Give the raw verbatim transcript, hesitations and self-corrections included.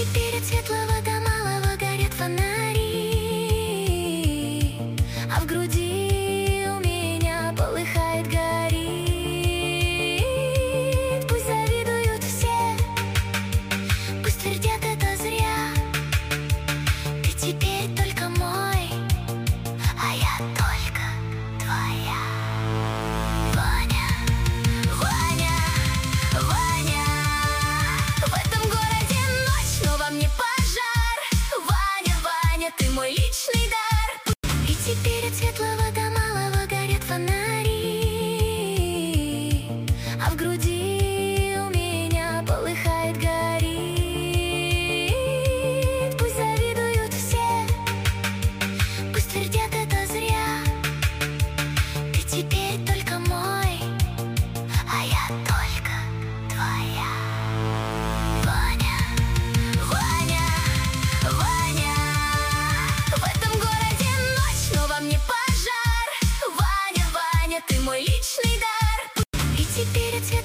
теперь от светлого до малого горят фонари, а в груди у меня полыхает, горит. Пусть завидуют все, пусть твердят это зря. Ты теперь только мой, а я только твоя. Ваня, Ваня, Ваня. В этом городе ночь, но во мне пожар. Ваня, Ваня, ты мой личный дар. И теперь от светлого до малого горят фонари, а в груди у меня полыхает, горит. Пусть завидуют все, пусть твердят это зря. Ты теперь только мой, а я только твоя. Ваня, Ваня, Ваня. В этом городе ночь, но во мне пожар. Ваня, Ваня, ты мой личный дар.